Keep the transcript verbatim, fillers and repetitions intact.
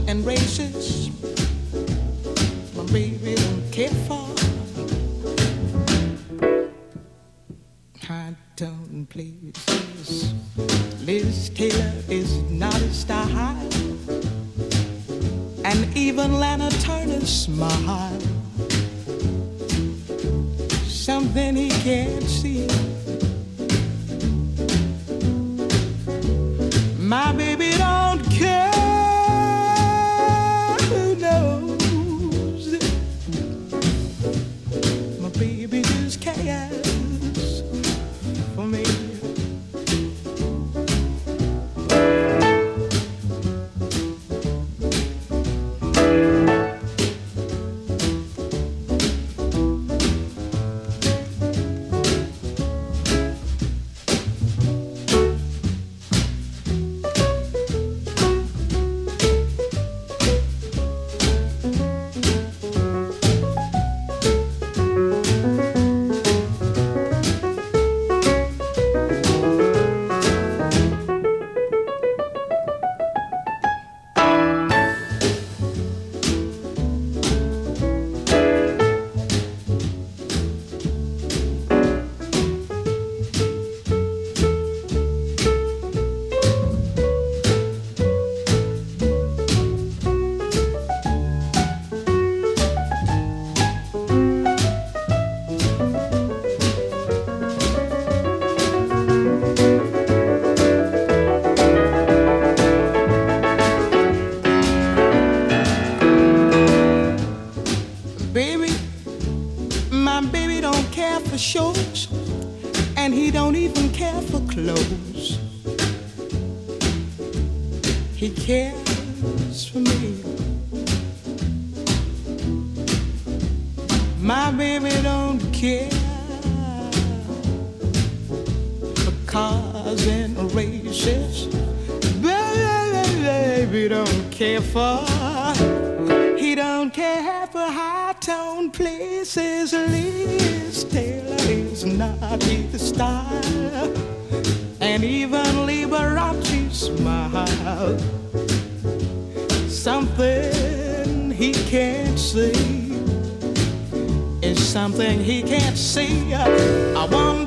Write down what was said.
and races my baby don't care for. High tone places, Liz Taylor is not a style, and even Lana Turner's smile, something he can't see. My baby don't care, who knows? My baby just cares for me. Shows, and he don't even care for clothes. He cares for me. My baby don't care for cars and races. Baby don't care for. He don't care for high-tone places. Liz Taylor is not his style, and even Liberace smile, something he can't see is something he can't see. I want